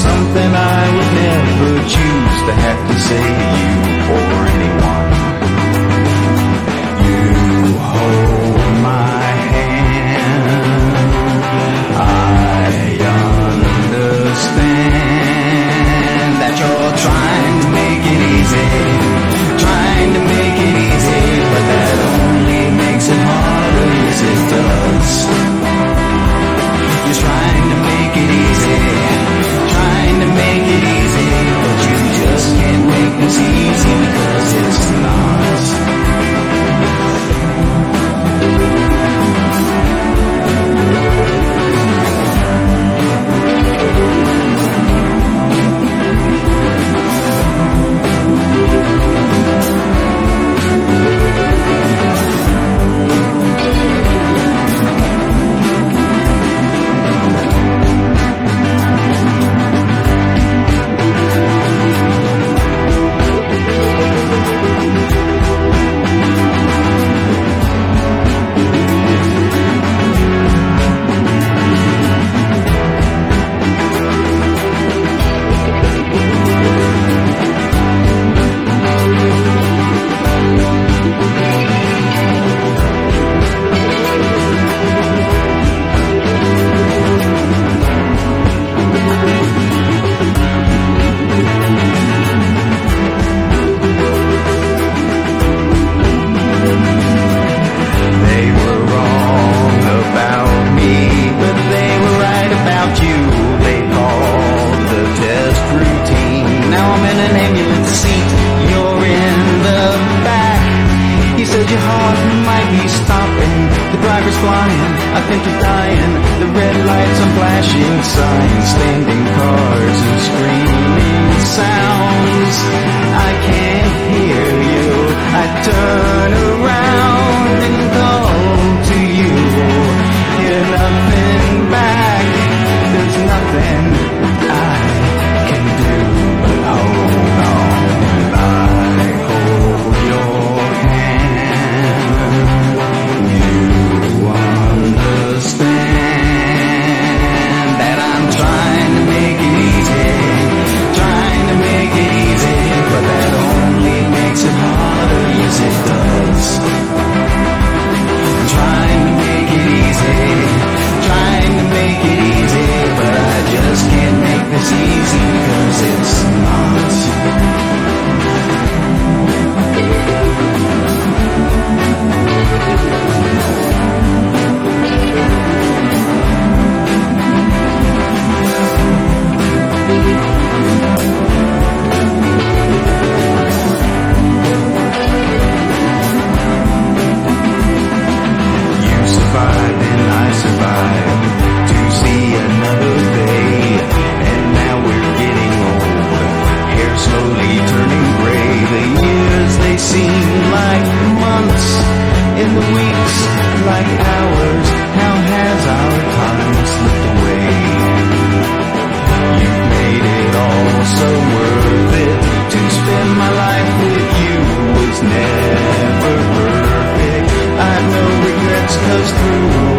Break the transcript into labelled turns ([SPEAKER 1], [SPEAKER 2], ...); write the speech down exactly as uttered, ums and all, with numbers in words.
[SPEAKER 1] something I would never choose to have to say to you or anyone. You hold my hand, I understand that you're trying to make it easy, trying to make it easy, but that only makes it harder, yes it does. You're trying to make it easy, trying to make it easy, but you just can't make this easy because it's not.
[SPEAKER 2] Never perfect. I've no regrets 'cause through